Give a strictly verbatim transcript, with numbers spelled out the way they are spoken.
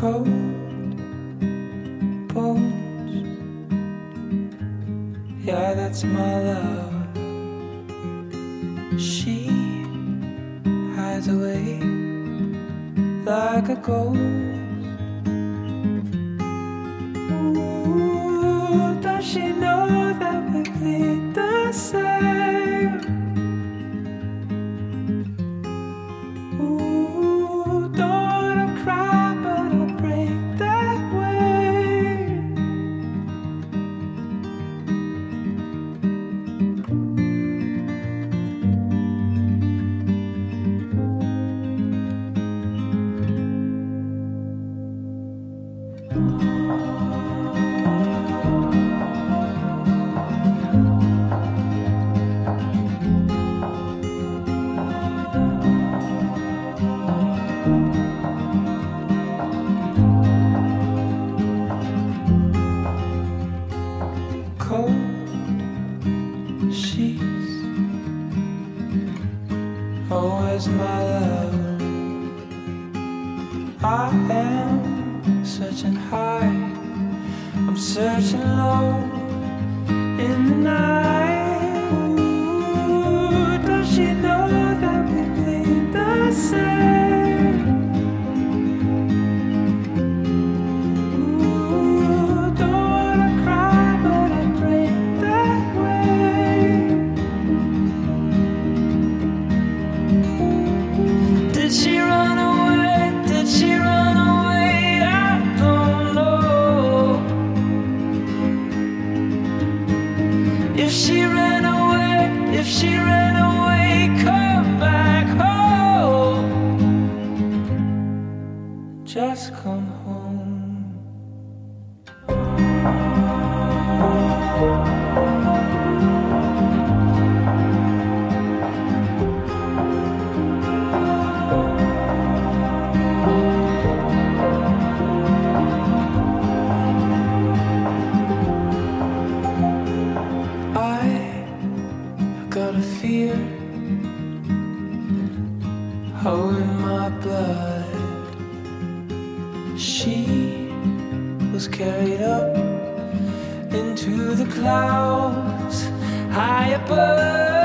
cold bones. Yeah, that's my love. She hides away like a ghost. Ooh, does she know that we bleed the same? Ooh, don't wanna cry, but I'll break that way. Cold sheets, oh, where's my love? I am searching high, I'm searching low in the night. Ooh, does she know that we bleed the same? Ooh, don't wanna cry, but I break that way. Did she run away? Did she run away? I don't know. If she ran away, if she ran away, come back home. Just come home. I got a fear, oh, in my blood. She was carried up into the clouds high above.